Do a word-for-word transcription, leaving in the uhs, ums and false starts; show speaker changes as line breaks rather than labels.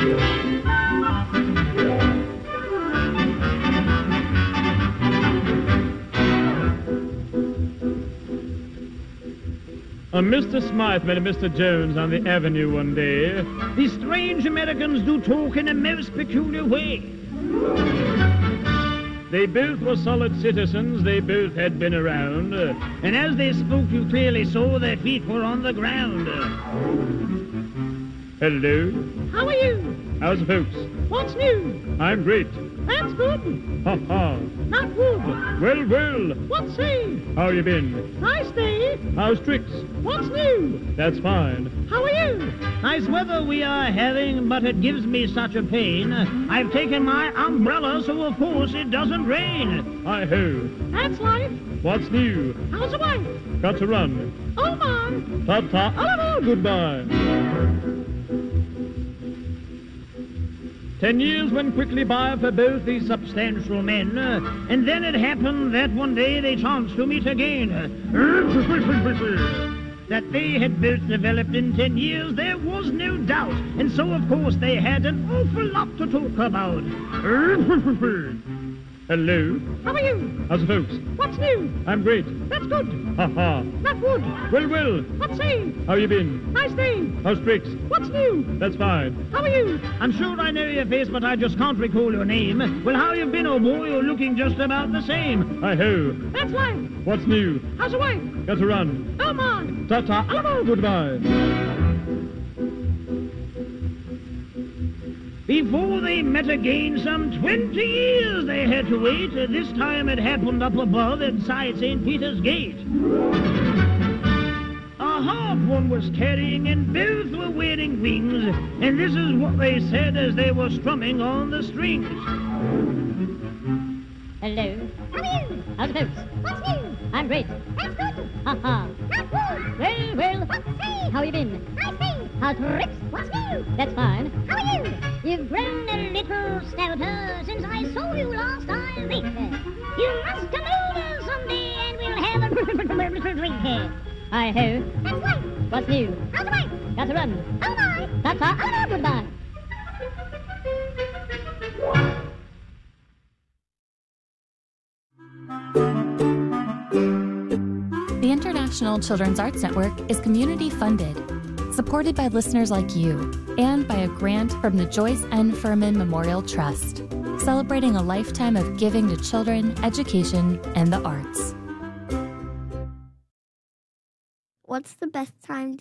Uh, Mister Smythe met a Mister Jones on the avenue one day.
These strange Americans do talk in a most peculiar way.
They both were solid citizens, they both had been around. Uh,
and as they spoke, you clearly saw their feet were on the ground.
Hello.
How are you?
How's the folks?
What's new?
I'm great.
That's good.
Ha ha.
Not good.
Well, well.
What say?
How you been?
I stay.
How's tricks?
What's new?
That's fine.
How are you?
Nice weather we are having, but it gives me such a pain. I've taken my umbrella, so of course it doesn't rain.
Hi-ho.
That's life.
What's new?
How's the wife?
Got to run.
Oh, my.
Ta-ta.
Oh,
goodbye.
Ten years went quickly by for both these substantial men, uh, and then it happened that one day they chanced to meet again. That they had both developed in ten years, there was no doubt, and so, of course, they had an awful lot to talk about.
Hello.
How are you?
How's the folks?
What's new?
I'm great.
That's good.
Ha ha.
Not good.
Well, well.
What say?
How you been?
I stay.
How's tricks?
What's new?
That's fine.
How are you?
I'm sure I know your face, but I just can't recall your name. Well, how you been, old boy? You're looking just about the same.
Hi-ho.
That's life.
What's new?
How's the wife?
Got to run.
Oh, my.
Ta-ta.
Hello.
Goodbye.
Before they met again, some twenty years they had to wait. This time it happened up above inside Saint Peter's Gate. A harp one was carrying, and both were wearing wings. And this is what they said as they were strumming on the strings.
Hello.
How are you?
How's the folks?
What's new?
I'm great.
That's good.
Ha ha.
Not good.
Well, well.
What say?
How you been?
I stay.
How's tricks?
What's new?
That's fine.
How are you?
You've grown a little stouter since I saw you last, I think. You must come over someday and we'll have a little drink here. Hi-ho.
That's life.
What's new?
How's the wife?
Got to run.
Oh, my.
Ta-ta. Oh, no, goodbye.
The International Children's Arts Network is community funded, supported by listeners like you, and by a grant from the Joyce N. Furman Memorial Trust, celebrating a lifetime of giving to children, education, and the arts.
What's the best time